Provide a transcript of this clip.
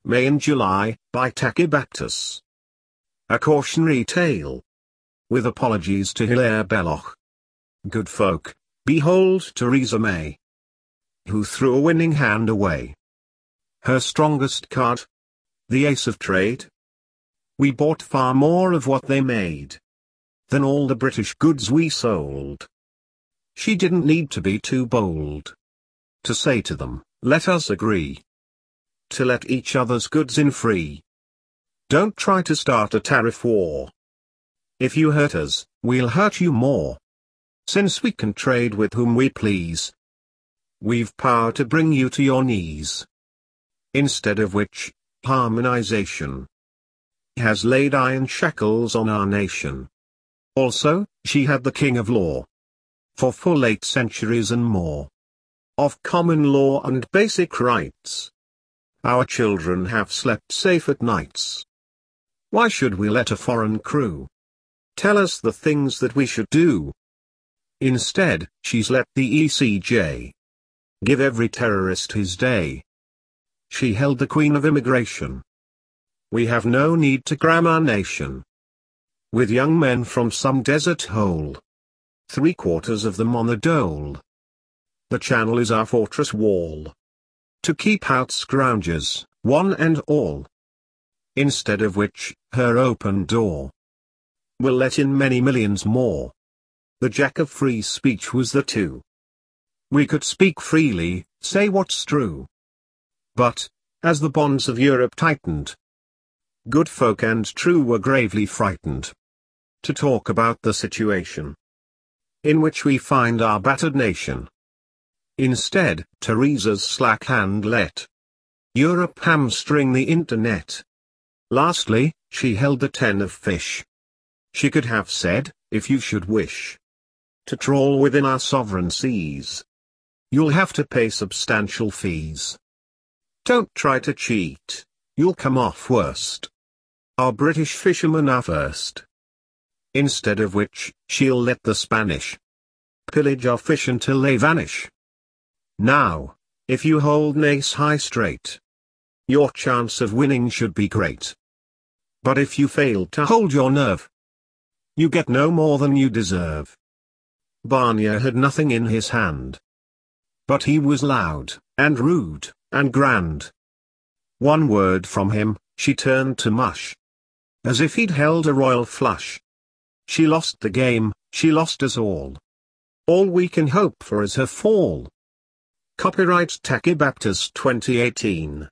May and July, by Tachybatus. A cautionary tale. With apologies to Hilaire Belloc. Good folk, behold Theresa May, who threw a winning hand away. Her strongest card? The ace of trade? We bought far more of what they made than all the British goods we sold. She didn't need to be too bold to say to them, let us agree to let each other's goods in free. Don't try to start a tariff war. If you hurt us, we'll hurt you more. Since we can trade with whom we please, we've power to bring you to your knees. Instead of which, harmonization has laid iron shackles on our nation. Also, she had the king of law for full 8 centuries and more of common law and basic rights. Our children have slept safe at nights. Why should we let a foreign crew tell us the things that we should do? Instead, she's let the ECJ give every terrorist his day. She held the queen of immigration. We have no need to cram our nation with young men from some desert hole, 3/4 of them on the dole. The Channel is our fortress wall to keep out scroungers, one and all. Instead of which, her open door will let in many millions more. The jack of free speech was the two. We could speak freely, say what's true. But, as the bonds of Europe tightened, good folk and true were gravely frightened to talk about the situation in which we find our battered nation. Instead, Theresa's slack hand let Europe hamstring the internet. Lastly, she held the 10 of fish. She could have said, if you should wish to trawl within our sovereign seas, you'll have to pay substantial fees. Don't try to cheat, you'll come off worst. Our British fishermen are first. Instead of which, she'll let the Spanish pillage our fish until they vanish. Now, if you hold Nace High straight, your chance of winning should be great. But if you fail to hold your nerve, you get no more than you deserve. Barnier had nothing in his hand, but he was loud, and rude, and grand. One word from him, she turned to mush, as if he'd held a royal flush. She lost the game, she lost us all. All we can hope for is her fall. Copyright Tachybatus 2018.